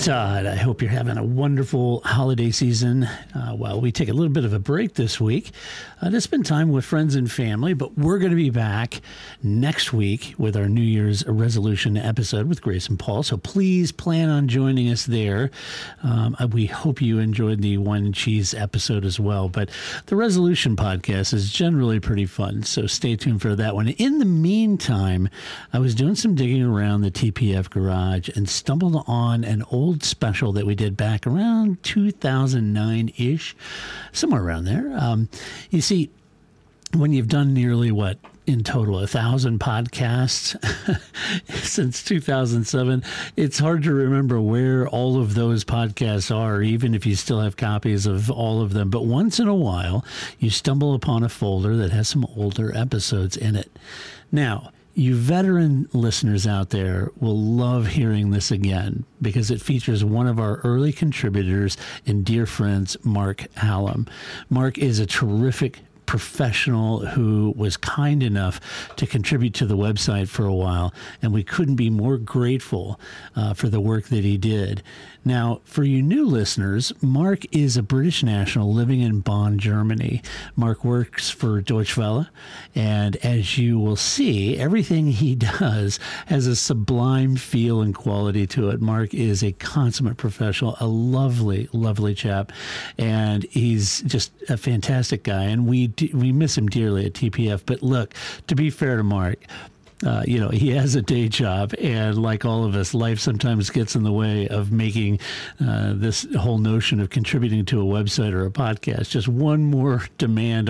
Todd. I hope you're having a wonderful holiday season while we take a little bit of a break this week to spend time with friends and family. But we're going to be back next week with our New Year's resolution episode with Grace and Paul. So please plan on joining us there. We hope you enjoyed the wine and cheese episode as well. But the resolution podcast is generally pretty fun. So stay tuned for that one. In the meantime, I was doing some digging around the TPF garage and stumbled on an old special that we did back around 2009-ish, somewhere around there. You see, when you've done nearly, in total, 1,000 podcasts since 2007, it's hard to remember where all of those podcasts are, even if you still have copies of all of them. But once in a while, you stumble upon a folder that has some older episodes in it. Now, you veteran listeners out there will love hearing this again because it features one of our early contributors and dear friends, Mark Hallam. Mark is a terrific professional who was kind enough to contribute to the website for a while, and we couldn't be more grateful for the work that he did. Now, for you new listeners, Mark is a British national living in Bonn, Germany. Mark works for Deutsche Welle, and as you will see, everything he does has a sublime feel and quality to it. Mark is a consummate professional, a lovely, lovely chap, and he's just a fantastic guy, and we miss him dearly at TPF. But look, to be fair to Mark, he has a day job, and like all of us, life sometimes gets in the way of making this whole notion of contributing to a website or a podcast just one more demand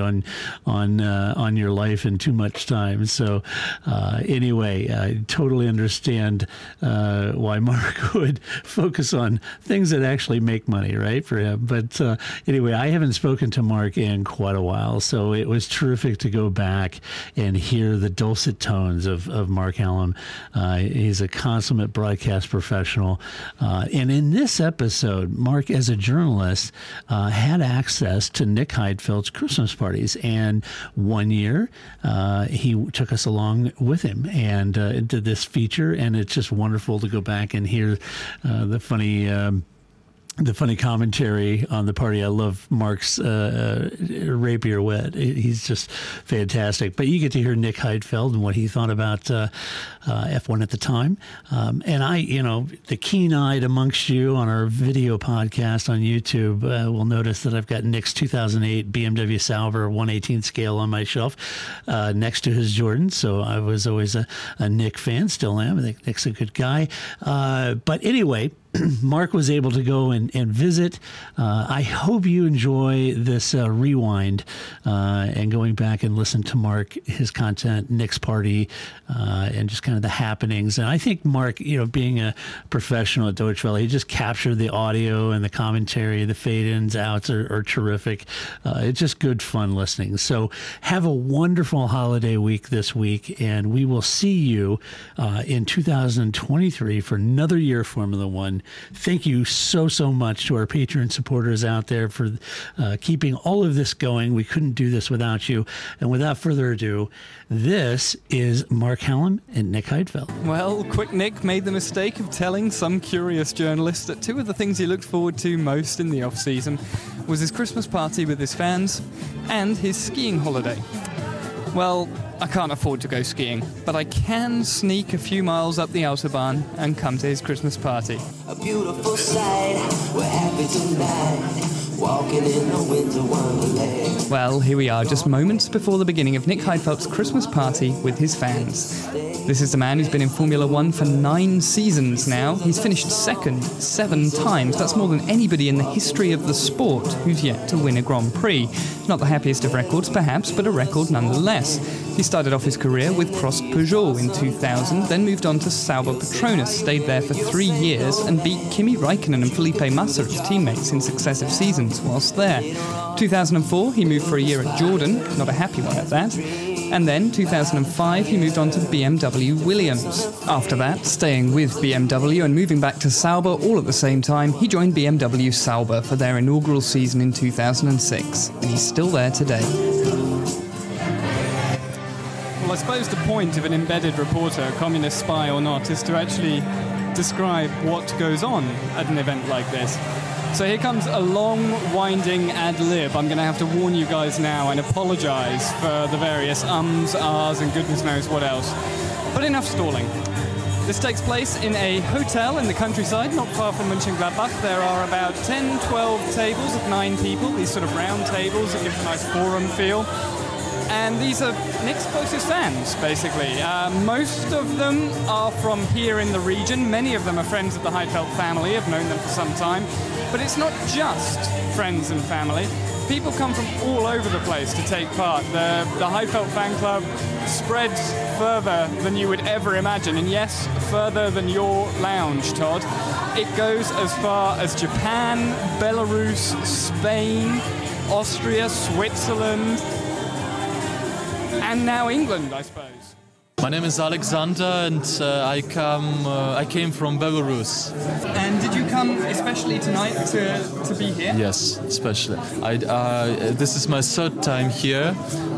on your life and too much time. So anyway, I totally understand why Mark would focus on things that actually make money, right, for him. But anyway, I haven't spoken to Mark in quite a while, so it was terrific to go back and hear the dulcet tones of Mark Hallam. He's a consummate broadcast professional. And in this episode, Mark, as a journalist, had access to Nick Heidfeld's Christmas parties. And one year, he took us along with him and did this feature. And it's just wonderful to go back and hear the funny commentary on the party. I love Mark's rapier wit. He's just fantastic. But you get to hear Nick Heidfeld and what he thought about F1 at the time. And the keen-eyed amongst you on our video podcast on YouTube will notice that I've got Nick's 2008 BMW Sauber 1/18 scale on my shelf next to his Jordan. So I was always a Nick fan, still am. I think Nick's a good guy. But anyway, Mark was able to go and visit. I hope you enjoy this rewind and going back and listen to Mark, his content, Nick's party, and just kind of the happenings. And I think Mark, being a professional at Deutsche Welle, he just captured the audio and the commentary, the fade-ins, outs are terrific. It's just good fun listening. So have a wonderful holiday week this week, and we will see you in 2023 for another year of Formula One. Thank you so much to our Patreon supporters out there for keeping all of this going. We couldn't do this without you. And without further ado, this is Mark Hallam and Nick Heidfeld. Well, Quick Nick made the mistake of telling some curious journalist that two of the things he looked forward to most in the off-season was his Christmas party with his fans and his skiing holiday. Well, I can't afford to go skiing, but I can sneak a few miles up the Autobahn and come to his Christmas party. A beautiful sight, we're happy tonight, walking in the winter wonderland. Well, here we are, just moments before the beginning of Nick Heidfeld's Christmas party with his fans. This is the man who's been in Formula One for 9 seasons now. He's finished second 7 times. That's more than anybody in the history of the sport who's yet to win a Grand Prix. Not the happiest of records, perhaps, but a record nonetheless. He started off his career with Prost Peugeot in 2000, then moved on to Sauber Petronas, stayed there for 3 years and beat Kimi Räikkönen and Felipe Massa, his teammates, in successive seasons whilst there. 2004, he moved for a year at Jordan, not a happy one at that. And then, 2005, he moved on to BMW Williams. After that, staying with BMW and moving back to Sauber all at the same time, he joined BMW Sauber for their inaugural season in 2006. And he's still there today. Well, I suppose the point of an embedded reporter, communist spy or not, is to actually describe what goes on at an event like this. So here comes a long, winding ad-lib. I'm going to have to warn you guys now and apologise for the various ums, ahs, and goodness knows what else. But enough stalling. This takes place in a hotel in the countryside, not far from Mönchengladbach. There are about 10, 12 tables of 9 people, these sort of round tables that give a nice forum feel. And these are Nick's closest fans, basically. Most of them are from here in the region. Many of them are friends of the Heidfeld family, have known them for some time. But it's not just friends and family. People come from all over the place to take part. The Heidfeld fan club spreads further than you would ever imagine. And yes, further than your lounge, Todd. It goes as far as Japan, Belarus, Spain, Austria, Switzerland, and now England, I suppose. My name is Alexander, and I came from Belarus. And did you come especially tonight to be here? Yes, especially. This is my third time here.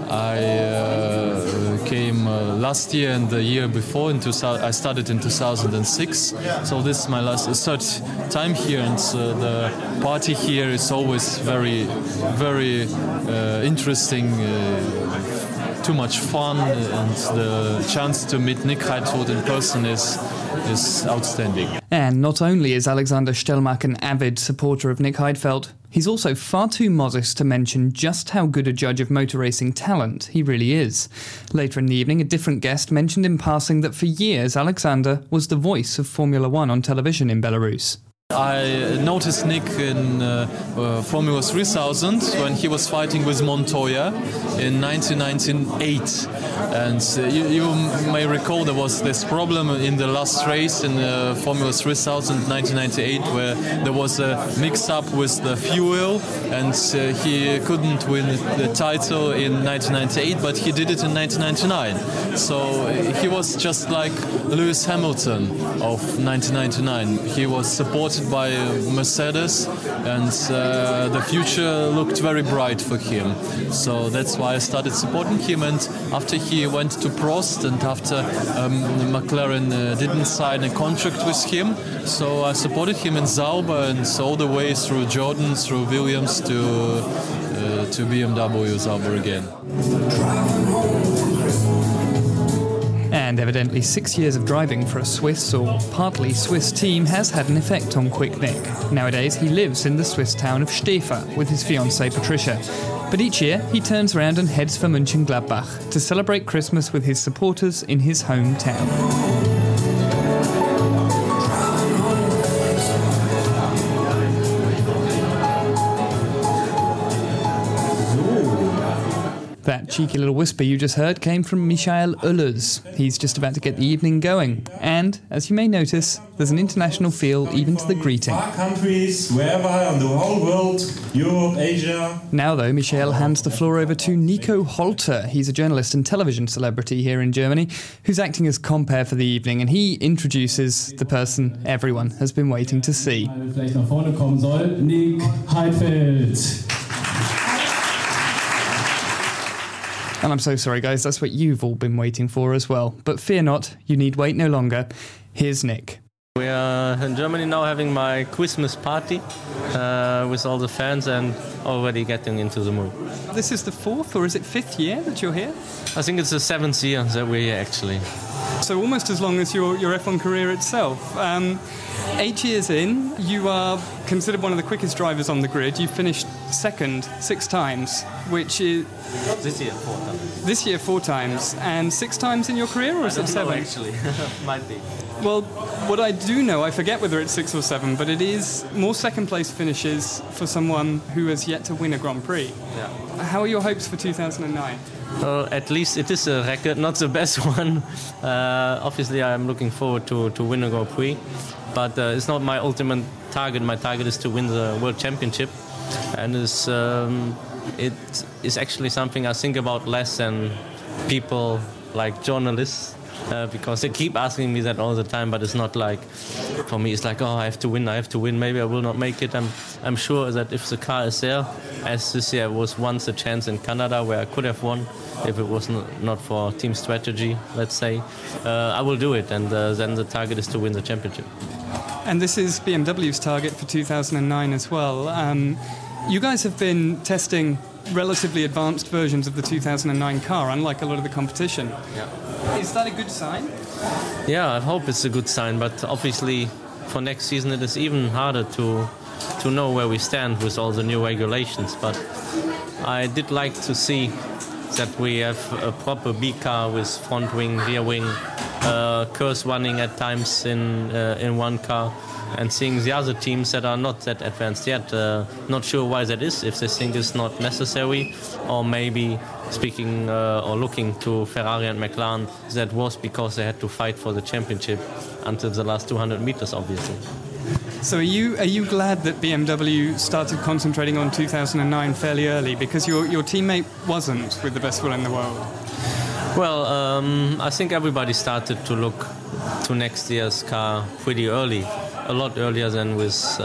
I came last year and the year before. I started in 2006, so this is my third time here, and the party here is always very, very interesting. Too much fun, and the chance to meet Nick Heidfeld in person is outstanding. And not only is Alexander Stellmach an avid supporter of Nick Heidfeld, he's also far too modest to mention just how good a judge of motor racing talent he really is. Later in the evening, a different guest mentioned in passing that for years Alexander was the voice of Formula One on television in Belarus. I noticed Nick in Formula 3000 when he was fighting with Montoya in 1998. And you may recall there was this problem in the last race in Formula 3000 1998 where there was a mix-up with the fuel, and he couldn't win the title in 1998, but he did it in 1999. So he was just like Lewis Hamilton of 1999. He was supported by Mercedes, and the future looked very bright for him. So that's why I started supporting him, and after he went to Prost, and after McLaren didn't sign a contract with him, so I supported him in Sauber, and all the way through Jordan, through Williams to BMW Sauber again. And evidently 6 years of driving for a Swiss or partly Swiss team has had an effect on Quick Nick. Nowadays he lives in the Swiss town of Stäfa with his fiancée Patricia. But each year he turns around and heads for Mönchengladbach to celebrate Christmas with his supporters in his hometown. That cheeky little whisper you just heard came from Michael Ullers. He's just about to get the evening going. And, as you may notice, there's an international feel even to the greeting. Countries, wherever in the whole world, Europe, Asia. Now, though, Michael hands the floor over to Nico Holter. He's a journalist and television celebrity here in Germany who's acting as compere for the evening, and he introduces the person everyone has been waiting to see. Vielleicht nach vorne kommen soll, Nick Heidfeld. And I'm so sorry, guys, that's what you've all been waiting for as well. But fear not, you need wait no longer. Here's Nick. We are in Germany now having my Christmas party with all the fans and already getting into the mood. This is the 4th or is it 5th year that you're here? I think it's the 7th year that we're here actually. So almost as long as your F1 career itself. 8 years in, you are considered one of the quickest drivers on the grid. You finished second 6 times, which is... This year 4 times. This year 4 times. And 6 times in your career, or is it 7? No, actually. Might be. Well, what I do know, I forget whether it's 6 or 7, but it is more second place finishes for someone who has yet to win a Grand Prix. Yeah. How are your hopes for 2009? At least it is a record, not the best one. Obviously, I'm looking forward to win a Grand Prix, but it's not my ultimate target. My target is to win the World Championship, and it is actually something I think about less than people like journalists. because they keep asking me that all the time. But it's not like, for me, it's like, oh, I have to win. Maybe I will not make it. I'm sure that if the car is there, as this year was once a chance in Canada where I could have won, if it was not for team strategy, let's say, I will do it. And then the target is to win the championship. And this is BMW's target for 2009 as well. You guys have been testing relatively advanced versions of the 2009 car, unlike a lot of the competition. Yeah. Is that a good sign? Yeah, I hope it's a good sign, but obviously for next season it is even harder to know where we stand with all the new regulations. But I did like to see that we have a proper B car with front wing, rear wing, curse running at times in one car, and seeing the other teams that are not that advanced yet. Not sure why that is, if they think it's not necessary, or maybe speaking or looking to Ferrari and McLaren, that was because they had to fight for the championship until the last 200 meters, obviously. So are you glad that BMW started concentrating on 2009 fairly early, because your teammate wasn't, with the best will in the world? Well, I think everybody started to look to next year's car pretty early, a lot earlier than with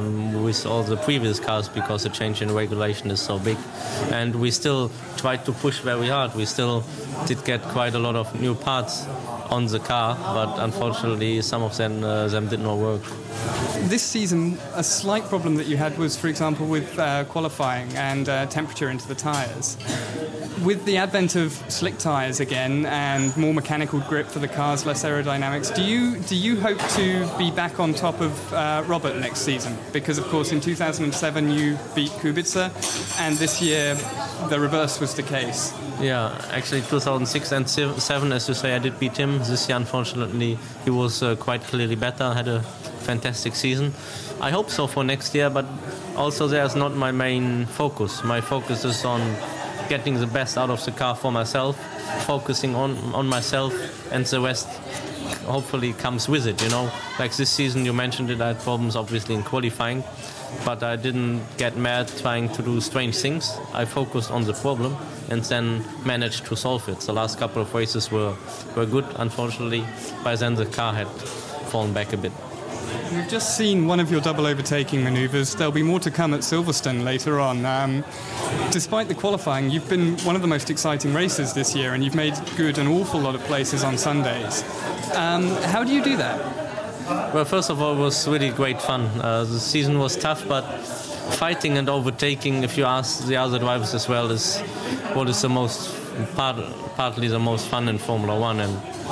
all the previous cars, because the change in regulation is so big. And we still tried to push very hard. We still did get quite a lot of new parts on the car, but unfortunately some of them did not work. This season, a slight problem that you had was, for example, with qualifying and temperature into the tyres. With the advent of slick tyres again and more mechanical grip for the cars, less aerodynamics, do you hope to be back on top of Robert next season? Because, of course, in 2007 you beat Kubica, and this year the reverse was the case. Yeah, actually 2006 and 2007, as you say, I did beat him. This year, unfortunately, he was quite clearly better, had a fantastic season. I hope so for next year, but also there's not my main focus. My focus is on getting the best out of the car for myself, focusing on myself, and the rest hopefully comes with it, you know. Like this season, you mentioned it, I had problems obviously in qualifying, but I didn't get mad trying to do strange things. I focused on the problem and then managed to solve it. The last couple of races were good. Unfortunately, by then the car had fallen back a bit. We've just seen one of your double overtaking manoeuvres. There'll be more to come at Silverstone later on. Despite the qualifying, you've been one of the most exciting racers this year, and you've made good an awful lot of places on Sundays. How do you do that? Well, first of all, it was really great fun. The season was tough, but fighting and overtaking, if you ask the other drivers as well, is what is the most partly the most fun in Formula One.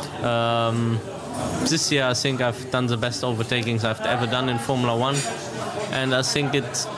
And this year I think I've done the best overtakings I've ever done in Formula One, and I think it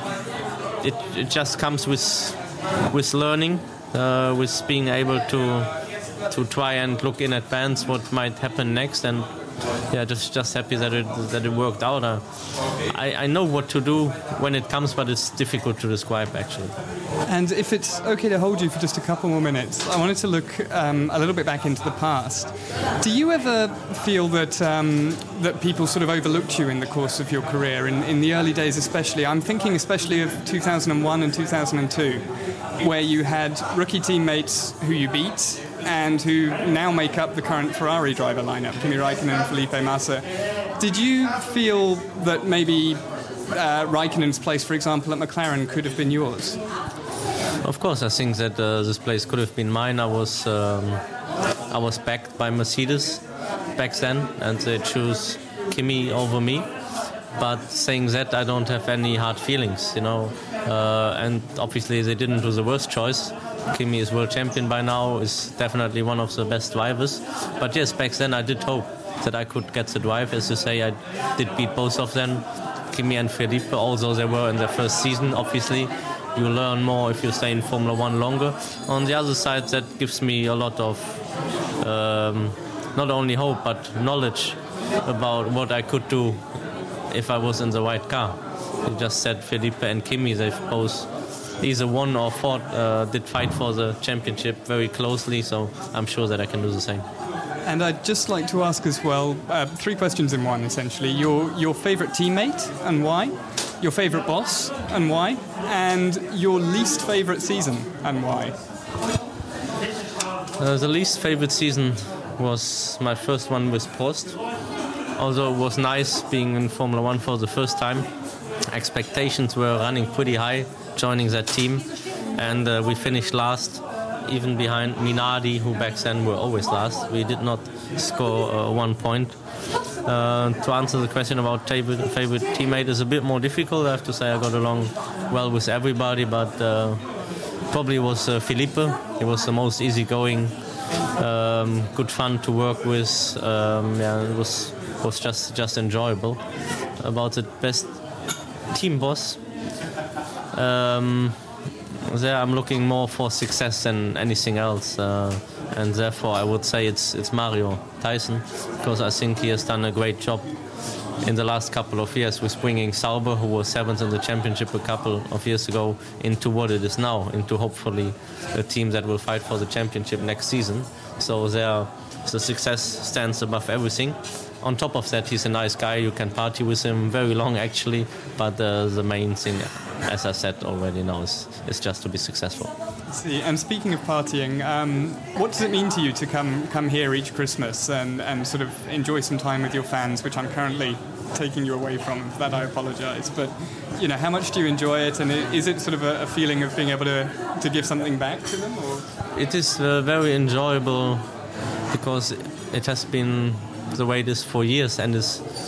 just comes with learning, with being able to try and look in advance what might happen next. And yeah, just happy that it worked out. I know what to do when it comes, but it's difficult to describe actually. And if it's okay to hold you for just a couple more minutes, I wanted to look a little bit back into the past. Do you ever feel that that people sort of overlooked you in the course of your career, in the early days especially? I'm thinking especially of 2001 and 2002, where you had rookie teammates who you beat and who now make up the current Ferrari driver lineup, Kimi Räikkönen and Felipe Massa. Did you feel that maybe Räikkönen's place, for example, at McLaren could have been yours? Of course, I think that this place could have been mine. I was backed by Mercedes back then, and they chose Kimi over me. But saying that, I don't have any hard feelings, you know. And obviously, they didn't do the worst choice. Kimi is world champion by now, is definitely one of the best drivers. But yes, back then I did hope that I could get the drive. As you say, I did beat both of them, Kimi and Felipe, although they were in their first season, obviously. You learn more if you stay in Formula One longer. On the other side, that gives me a lot of not only hope, but knowledge about what I could do if I was in the right car. You just said Felipe and Kimi, they've both either won or fought, did fight for the championship very closely, so I'm sure that I can do the same. And I'd just like to ask as well, 3 questions in one essentially. Your favourite teammate and why? Your favourite boss and why? And your least favourite season and why? The least favourite season was my first one with Prost. Although it was nice being in Formula One for the first time. Expectations were running pretty high joining that team, and we finished last, even behind Minardi, who back then were always last. We did not score 1 point. To answer the question about favorite teammate is a bit more difficult. I have to say I got along well with everybody, but probably was Felipe. He was the most easygoing, good fun to work with. It was just enjoyable. About the best team boss, there I'm looking more for success than anything else, and therefore I would say it's Mario Tyson, because I think he has done a great job in the last couple of years with bringing Sauber, who was 7th in the championship a couple of years ago, into what it is now, into hopefully a team that will fight for the championship next season. So the success stands above everything. On top of that, he's a nice guy. You can party with him very long, actually. But the main thing, as I said already now, is just to be successful. See, and speaking of partying, what does it mean to you to come here each Christmas and sort of enjoy some time with your fans, which I'm currently taking you away from? For that I apologise. But, how much do you enjoy it? And is it sort of a feeling of being able to give something back to them? Or? It is very enjoyable, because it has been the way it is for years, and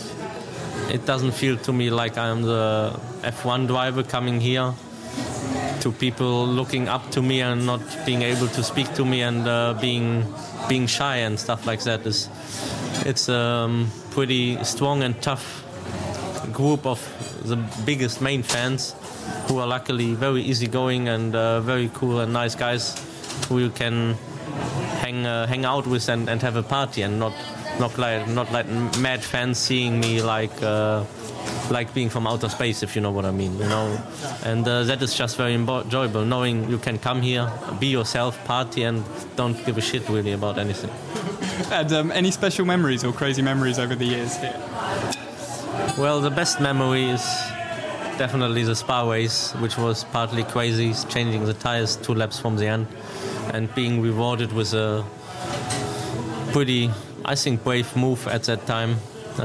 it doesn't feel to me like I'm the F1 driver coming here to people looking up to me and not being able to speak to me and being shy and stuff like that. It's a pretty strong and tough group of the biggest main fans, who are luckily very easygoing and very cool and nice guys who you can hang out with and have a party, and not like mad fans seeing me like being from outer space, if you know what I mean, And that is just very enjoyable, knowing you can come here, be yourself, party, and don't give a shit really about anything. And any special memories or crazy memories over the years here? Well, the best memory is definitely the Spa race, which was partly crazy, changing the tires 2 laps from the end, and being rewarded with a pretty, I think, brave move at that time,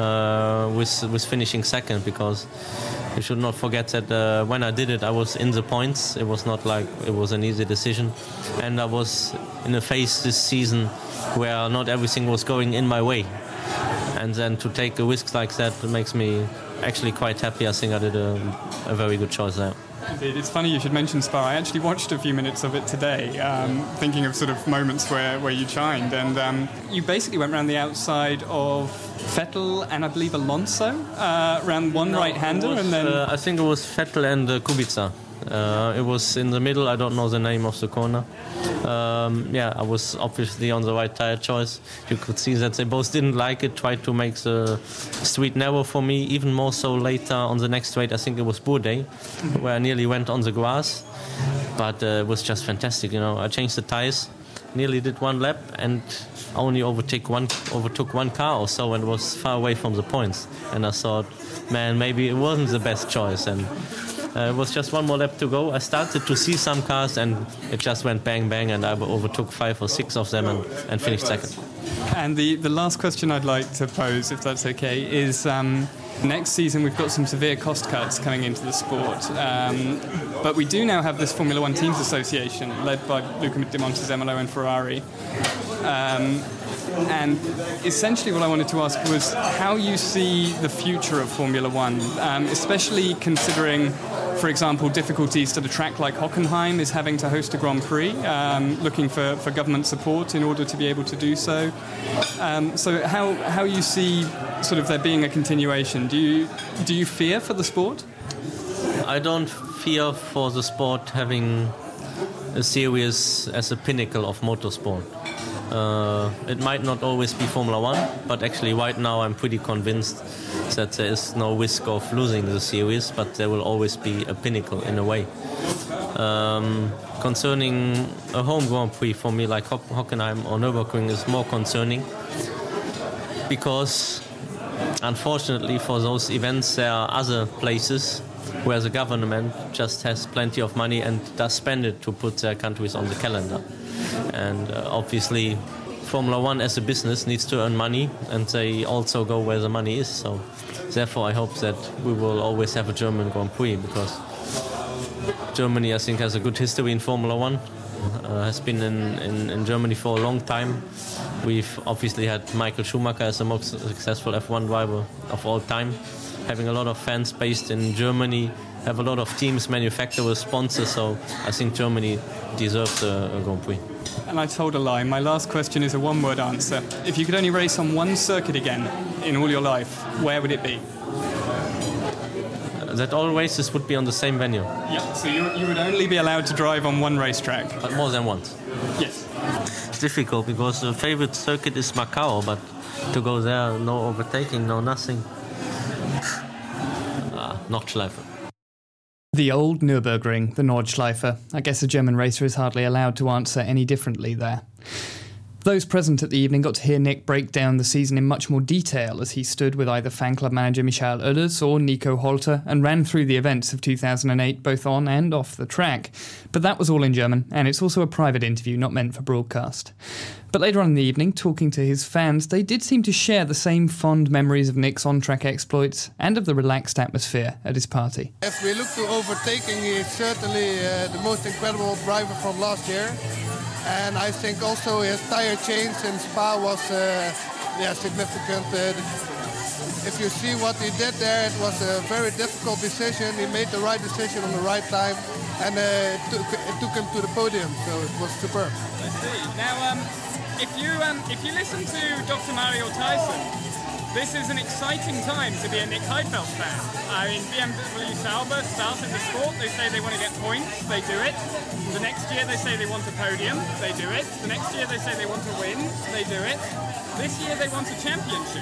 with finishing second, because you should not forget that when I did it, I was in the points. It was not like it was an easy decision, and I was in a phase this season where not everything was going in my way, and then to take a risk like that makes me actually quite happy. I think I did a very good choice there. Indeed. It's funny you should mention Spa. I actually watched a few minutes of it today, thinking of sort of moments where you shined, and you basically went around the outside of Vettel and I believe Alonso, around one right-hander, and then... I think it was Vettel and Kubica. It was in the middle. I don't know the name of the corner. I was obviously on the right tire choice. You could see that they both didn't like it, tried to make the street narrow for me, even more so later on the next straight. I think it was Bourdais, where I nearly went on the grass, but it was just fantastic. I changed the tires, nearly did 1 lap, and only overtook one car or so, and was far away from the points. And I thought, man, maybe it wasn't the best choice. And it was just 1 more lap to go. I started to see some cars, and it just went bang, bang, and I overtook 5 or 6 of them and finished second. And the last question I'd like to pose, if that's okay, is next season we've got some severe cost cuts coming into the sport. But we do now have this Formula One Teams Association, led by Luca Di Montezemolo and Ferrari. And essentially what I wanted to ask was how you see the future of Formula One, especially considering, for example, difficulties that a track like Hockenheim is having to host a Grand Prix, looking for government support in order to be able to do so. So how you see sort of there being a continuation? Do you fear for the sport? I don't fear for the sport having a series as a pinnacle of motorsport. It might not always be Formula One, but actually right now I'm pretty convinced that there is no risk of losing the series, but there will always be a pinnacle in a way. Concerning a home Grand Prix for me like Hockenheim or Nürburgring is more concerning, because unfortunately for those events there are other places where the government just has plenty of money and does spend it to put their countries on the calendar. And obviously Formula One as a business needs to earn money, and they also go where the money is. So therefore I hope that we will always have a German Grand Prix, because Germany, I think, has a good history in Formula One. Has been in Germany for a long time. We've obviously had Michael Schumacher as the most successful F1 driver of all time. Having a lot of fans based in Germany, have a lot of teams, manufacturers, sponsors, so I think Germany deserves a Grand Prix. And I told a lie. My last question is a one-word answer. If you could only race on one circuit again in all your life, where would it be? That all races would be on the same venue. Yeah, so you would only be allowed to drive on one racetrack? But more than once. Yes. It's difficult because the favorite circuit is Macau, but to go there, no overtaking, no nothing. Nordschleife. The old Nürburgring, the Nordschleife. I guess a German racer is hardly allowed to answer any differently there. Those present at the evening got to hear Nick break down the season in much more detail as he stood with either fan club manager Michael Oehlers or Nico Holter and ran through the events of 2008 both on and off the track. But that was all in German, and it's also a private interview not meant for broadcast. But later on in the evening, talking to his fans, they did seem to share the same fond memories of Nick's on-track exploits and of the relaxed atmosphere at his party. If we look to overtaking, he is certainly the most incredible driver from last year. And I think also his tire change in Spa was significant. If you see what he did there, it was a very difficult decision. He made the right decision on the right time, and it took him to the podium, so it was superb. I see. Now, if you listen to Dr. Mario Tyson, this is an exciting time to be a Nick Heidfeld fan. I mean, BMW Sauber started the sport. They say they want to get points. They do it. The next year they say they want a podium. They do it. The next year they say they want to win. They do it. This year they want a championship.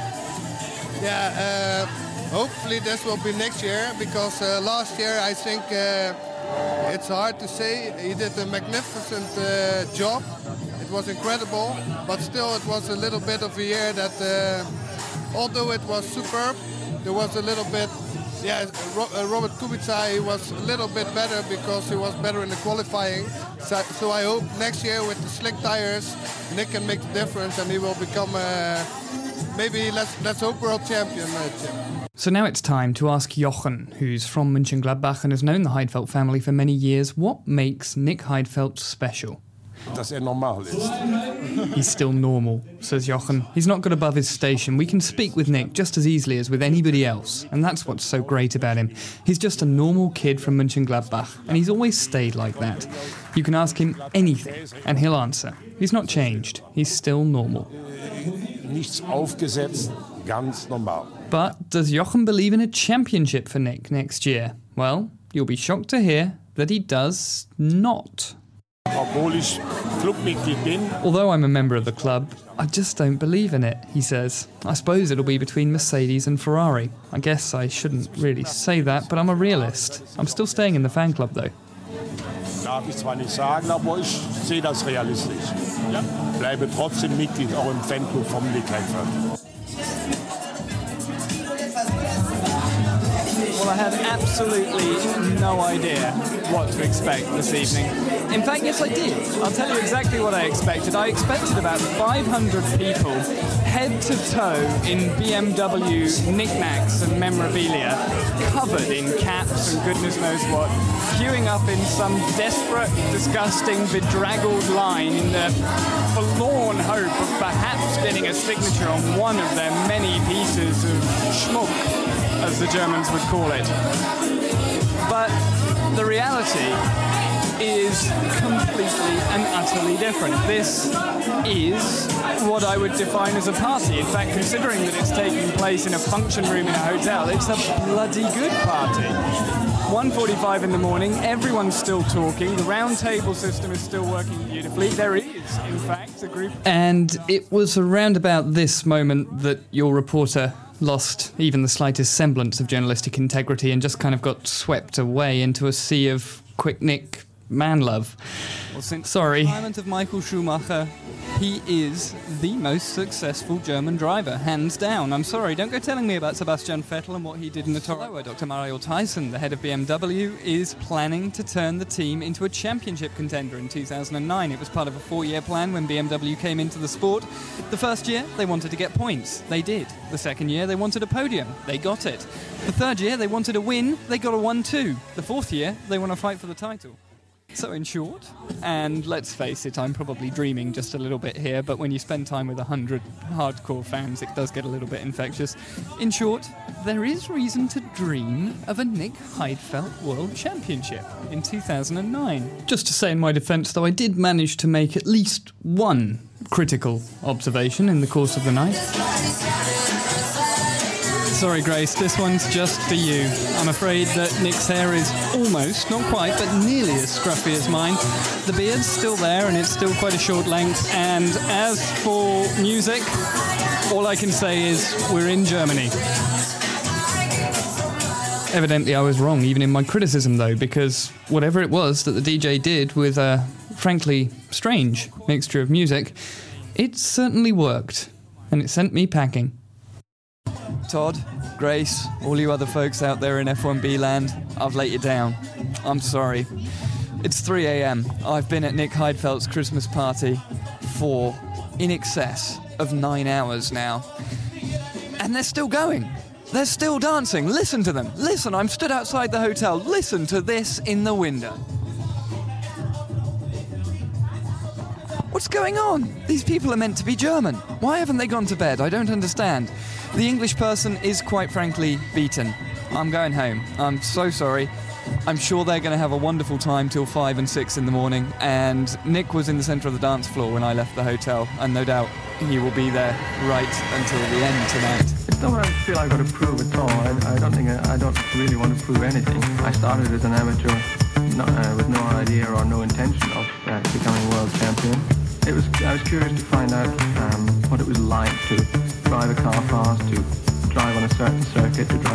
Yeah, hopefully this will be next year, because last year I think it's hard to say. He did a magnificent job. It was incredible, but still it was a little bit of a year that... although it was superb, there was a little bit, Robert Kubica, he was a little bit better because he was better in the qualifying. So I hope next year with the slick tires, Nick can make the difference and he will become, maybe, let's hope, world champion. So now it's time to ask Jochen, who's from Mönchengladbach and has known the Heidfeld family for many years, what makes Nick Heidfeld special? Dass normal ist. He's still normal, says Jochen. He's not got above his station. We can speak with Nick just as easily as with anybody else, and that's what's so great about him. He's just a normal kid from Mönchengladbach, and he's always stayed like that. You can ask him anything, and he'll answer. He's not changed. He's still normal. Nichts aufgesetzt, ganz normal. But does Jochen believe in a championship for Nick next year? Well, you'll be shocked to hear that he does not. Although I'm a member of the club, I just don't believe in it, he says. I suppose it'll be between Mercedes and Ferrari. I guess I shouldn't really say that, but I'm a realist. I'm still staying in the fan club, though. Darf ich zwar nicht sagen, aber ich sehe das realistisch. Ja. Bleibe trotzdem Mitglied auch im Fanclub vom Nick Heidfeld. Well, I had absolutely no idea what to expect this evening. In fact, yes, I did. I'll tell you exactly what I expected. I expected about 500 people, head to toe, in BMW knickknacks and memorabilia, covered in caps and goodness knows what, queuing up in some desperate, disgusting, bedraggled line in the forlorn hope of perhaps getting a signature on one of their many pieces of schmuck, as the Germans would call it. But the reality is completely and utterly different. This is what I would define as a party. In fact, considering that it's taking place in a function room in a hotel, it's a bloody good party. 1:45 in the morning, everyone's still talking, the round table system is still working beautifully. There is, in fact, a group... And it was around about this moment that your reporter lost even the slightest semblance of journalistic integrity and just kind of got swept away into a sea of quick Nick man love. Well, since the retirement of Michael Schumacher, He is the most successful German driver, hands down. I'm sorry, don't go telling me about Sebastian Vettel and what he did in the Toro. Dr. Mario Tyson, the head of BMW, is planning to turn the team into a championship contender in 2009. It was part of a 4-year plan when BMW came into the sport. The first year, they wanted to get points. They did. The second year, they wanted a podium. They got it. The third year, they wanted a win. They got a 1-2. The fourth year, they want to fight for the title. So in short, and let's face it, I'm probably dreaming just a little bit here, but when you spend time with 100 hardcore fans, it does get a little bit infectious. In short, there is reason to dream of a Nick Heidfeld World Championship in 2009. Just to say in my defence, though, I did manage to make at least one critical observation in the course of the night. Sorry, Grace, this one's just for you. I'm afraid that Nick's hair is almost, not quite, but nearly as scruffy as mine. The beard's still there, and it's still quite a short length. And as for music, all I can say is we're in Germany. Evidently, I was wrong, even in my criticism, though, because whatever it was that the DJ did with a, frankly, strange mixture of music, it certainly worked, and it sent me packing. Todd, Grace, all you other folks out there in F1B land, I've let you down. I'm sorry. It's 3 a.m. I've been at Nick Heidfeld's Christmas party for in excess of 9 hours now. And they're still going. They're still dancing. Listen to them. Listen, I'm stood outside the hotel. Listen to this in the window. What's going on? These people are meant to be German. Why haven't they gone to bed? I don't understand. The English person is quite frankly beaten. I'm going home. I'm so sorry. I'm sure they're going to have a wonderful time till 5 and 6 in the morning. And Nick was in the centre of the dance floor when I left the hotel. And no doubt he will be there right until the end tonight. It's not what I feel I've got to prove at all. I don't really want to prove anything. I started as an amateur with no idea or no intention of becoming world champion. I was curious to find out what it was like to drive a car fast, to drive on a certain circuit, to drive